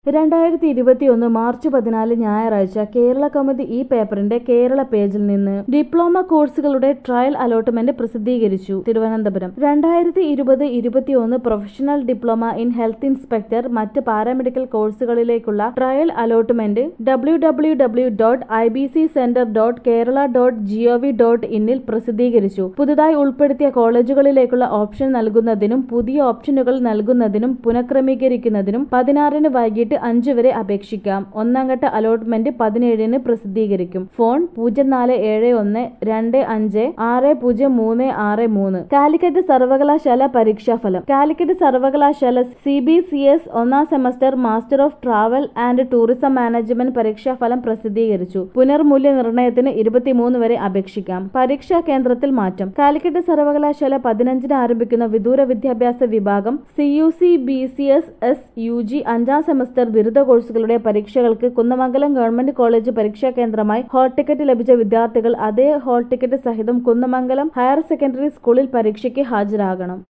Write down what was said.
2021 March 14 ഞായറാഴ്ച കേരള കൗമുദി ഈ പേപ്പറിന്റെ കേരള പേജിൽ നിന്ന് ഡിപ്ലോമ കോഴ്സുകളുടെ ട്രയൽ അലോട്ട്മെന്റ് പ്രസിദ്ധീകരിച്ചു. Thiruvananthapuram 2020-21 professional diploma in health inspector മറ്റ് പാരാമെഡിക്കൽ കോഴ്സുകളിലേക്കുള്ള ട്രയൽ അലോട്ട്മെന്റ് www.ibccenter.kerala.gov.in ൽ പ്രസിദ്ധീകരിച്ചു. പുതുതായി ഉൾപ്പെടുത്തിയ കോളേജുകളിലേക്കുള്ള ഓപ്ഷൻ നൽകുന്നതിനും പുതിയ ഓപ്ഷനുകൾ നൽകുന്നതിനും പുനഃക്രമീകരിക്കുന്നതിനും 16-ന് വൈകിട്ട് 5 വരെ അപേക്ഷിക്കാം. ഒന്നാംഘട്ട അലോട്ട്മെന്റ് 17-ന് പ്രസിദ്ധീകരിക്കും. ഫോൺ 0471256063. കാലിക്കറ്റ് സർവകലാശാല പരീക്ഷാഫലം. കാലിക്കറ്റ് സർവകലാശാല CBCS ഒന്നാം semester master of travel and tourism management പരീക്ഷാഫലം പ്രസിദ്ധീകരിച്ചു. പുനർമൂല്യനിർണയത്തിന് 23 വരെ അപേക്ഷിക്കാം. പരീക്ഷാ കേന്ദ്രത്തിൽ മാറ്റം. കാലിക്കറ്റ് സർവകലാശാല 15-ന് ആരംഭിക്കുന്ന വിദൂര വിദ്യാഭ്യാസ വിഭാഗം CUC BCS UG 5ാം സെമസ്റ്റർ ബിരുദ കോഴ്സുകളുടെ പരീക്ഷകൾക്ക് കുന്നമംഗലം ഗവൺമെന്റ് കോളേജ് പരീക്ഷാ കേന്ദ്രമായി ഹാൾ ടിക്കറ്റ് ലഭിച്ച വിദ്യാർത്ഥികൾ അതേ ഹാൾ ടിക്കറ്റ് സഹിതം കുന്നമംഗലം ഹയർ സെക്കൻഡറി സ്കൂളിൽ പരീക്ഷയ്ക്ക് ഹാജരാകണം.